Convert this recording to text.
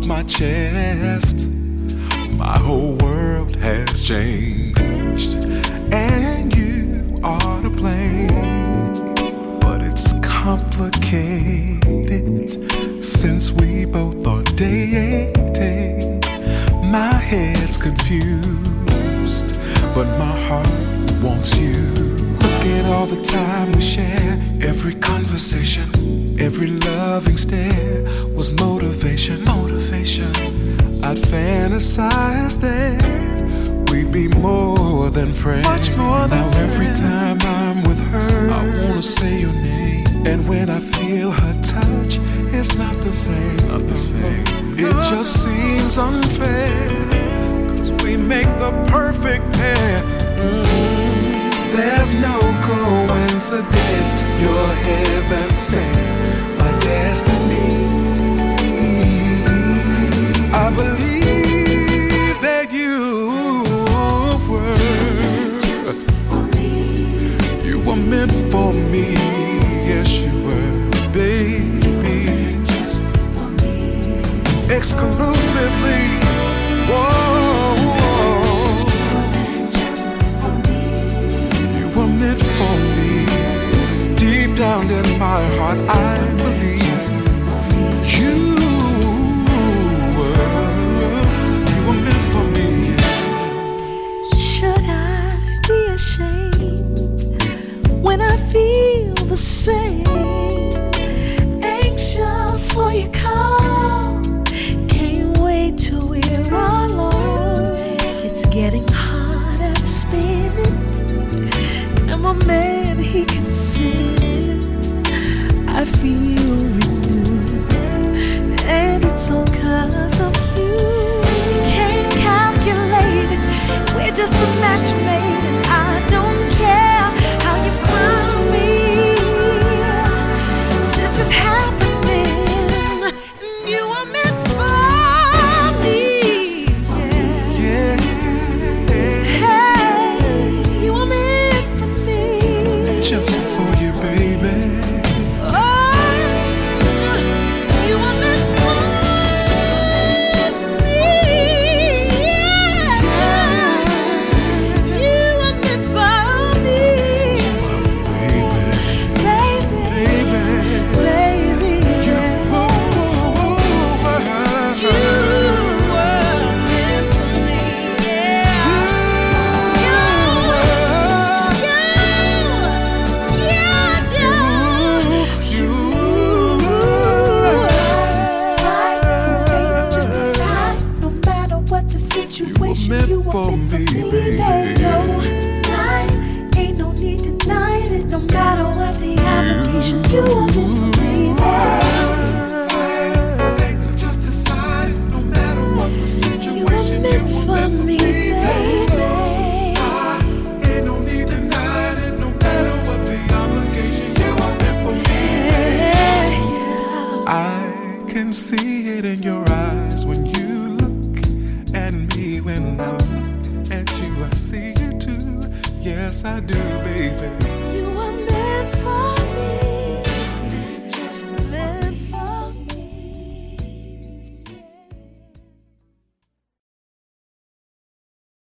my chest. My whole world has changed, and you are to blame. But it's complicated since we both are dating. My head's confused, but my heart wants you. Look at all the time we share, every conversation, every loving stare was motivation. I'd fantasize that we'd be more than friends. Much more than now every time I'm with her, I wanna say your name. And when I feel her touch, it's not the same. It just seems unfair, 'cause we make the perfect pair. There's no coincidence. You're heaven sent, my destiny. I believe that you were just for me. You were meant for me. Yes, you were, baby. Just for me. Exclusively. Whoa. Just for me. You were meant for me. Deep down in my heart, I believe you. When I feel the same, anxious for your call, can't wait till we're alone. It's getting harder to spin it, and my man, he can sense it. I feel renewed, and it's all 'cause of you. Can't calculate it, we're just a match made, and I don't care how you find me. This is happening, and you are meant for me. Yeah. Hey, you are meant for me. Just for you, baby. You were meant for me, baby. No, ain't no need denying it. No matter what the obligation, you were meant for me, baby. Just decide it. No matter what the situation, you were meant for me, baby. Ain't no need denying it. No matter what the obligation, you were meant for me, baby. I can see it in your eyes when you look at me. When I look at you, I see you too. Yes, I do, baby. You